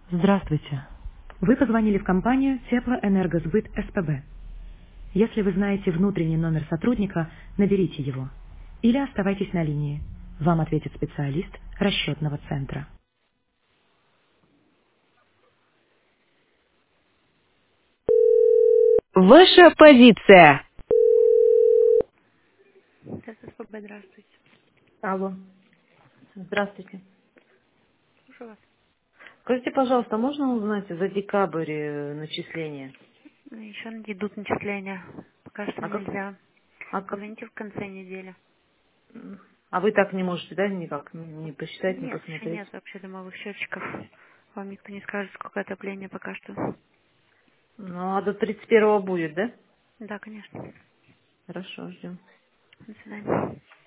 Здравствуйте. Вы позвонили в компанию Теплоэнергосбыт СПБ. Если вы знаете внутренний номер сотрудника, наберите его. Или оставайтесь на линии. Вам ответит специалист расчетного центра. Ваша позиция. ССПБ, здравствуйте. Алло, здравствуйте. Слушаю вас. Скажите, пожалуйста, можно узнать за декабрь начисления? Еще идут начисления. Пока что А как, нельзя. а как, Позвоните в конце недели. а вы так не можете, да, никак не посчитать, не Нет, еще посмотреть? нет вообще домовых счетчиков. Вам никто не скажет, сколько отопления пока что. Ну, а до 31-го будет, да? Да, конечно. Хорошо, ждем. До свидания.